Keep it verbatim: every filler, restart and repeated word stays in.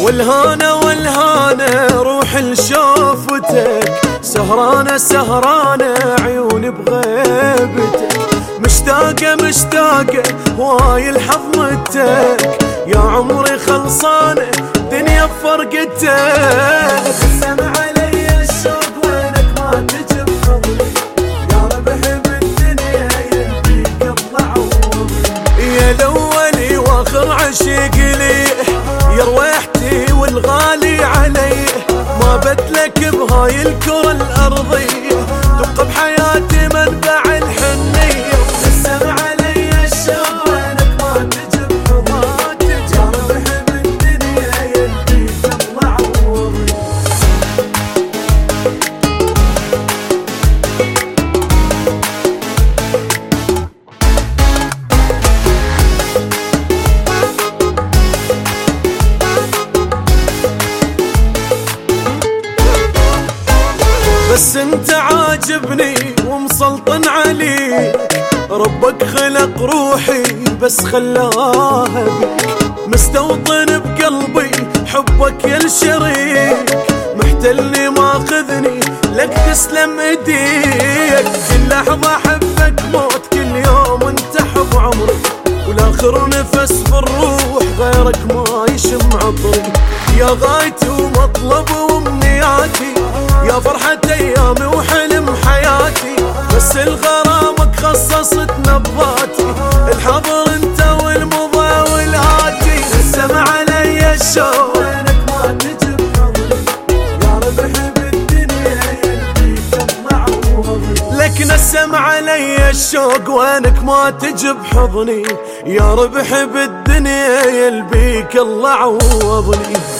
والهانة والهانة روح لشوفتك، سهرانة سهرانة عيوني بغيبتك، مشتاقة مشتاقة هواي لحضنتك، يا عمري خلصانة دنيا بفرقتك. قسم علي الشوق وينك ما تجي بحضني، يا ربح بالدنيا يلبيك الله عوضي، يا الاولي واخر عشيق لي، يا رويحتي والغالي علي، ما بدلك بهاي الكرة الأرضية، تبقى بحياتي منبع الحنية. قسم علي الشوق وينك ما تجي بحضني، يا ربح بالدنيا يلبيك الله عوضي. بس انت عاجبني ومسلطن عليك، ربك خلق روحي بس خلاها بيك، مستوطن بقلبي حبك يا الشريك، محتلني ماخذني لك تسلم ايديك، كل لحظة احبك موت، كل يوم انت حب عمري، والاخر نفس في الروح غيرك ما يشم عطري، يا غايتي ومطلب وامنياتي، يا فرحة ايامي وحلم حياتي، بس الغرامك خصصت نبضاتي، الحاضر انت والمضى والآتي. قسم علي الشوق وينك ما تجي بحضني، يا ربح بالدنيا يلبيك الله عوضي، لك نسم علي الشوق وينك ما تجي بحضني، يا ربح بالدنيا يلبيك الله عوضني.